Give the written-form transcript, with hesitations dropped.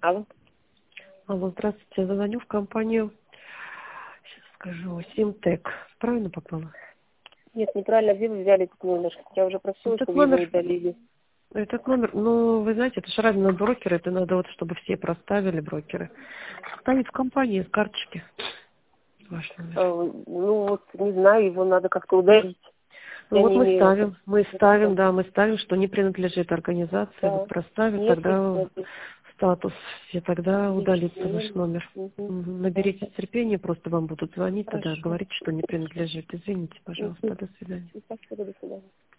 Алло. Алло, здравствуйте. Я звоню в компанию, сейчас скажу, Симтек. Правильно попала? Нет, неправильно, где вы взяли этот номер? Я уже просила, Этот чтобы его номер, удалили. ну, вы знаете, это же разные брокеры, это надо вот, чтобы все проставили брокеры. Ставить в компании с карточки ваш номер. Ну, вот, не знаю, его надо как-то удалить. Ну Я вот не имею... мы ставим, что не принадлежит организации, вот Да. проставим, Нет, тогда статус, и тогда удалится ваш нет. номер. Угу. Наберитесь терпения, просто вам будут звонить, тогда Хорошо. говорить, что не принадлежит. Извините, пожалуйста, Угу. до свидания. Спасибо, до свидания.